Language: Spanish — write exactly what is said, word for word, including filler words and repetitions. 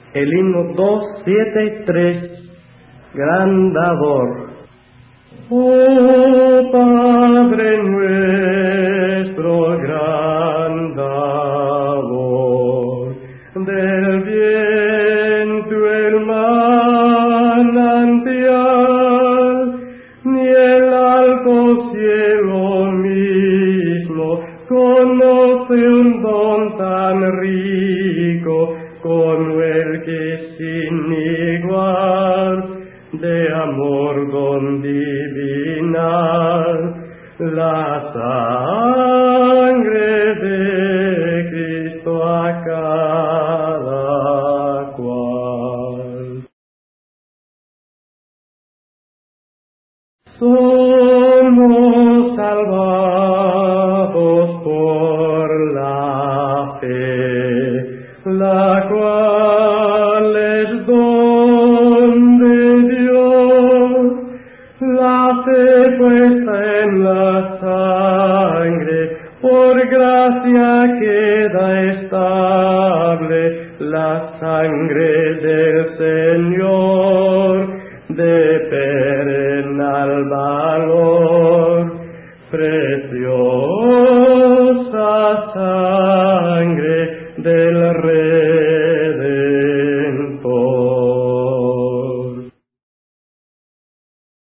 El himno doscientos setenta y tres, Gran Dador. Oh Padre nuestro, gran dador, del bien tu el manantial, ni el alto cielo mismo conoce un don tan rico como el que sin igual de amor don divinal, la sangre de Cristo a cada cual. Somos salvados por la fe, la cual es don de Dios, la fe puesta en la sangre, por gracia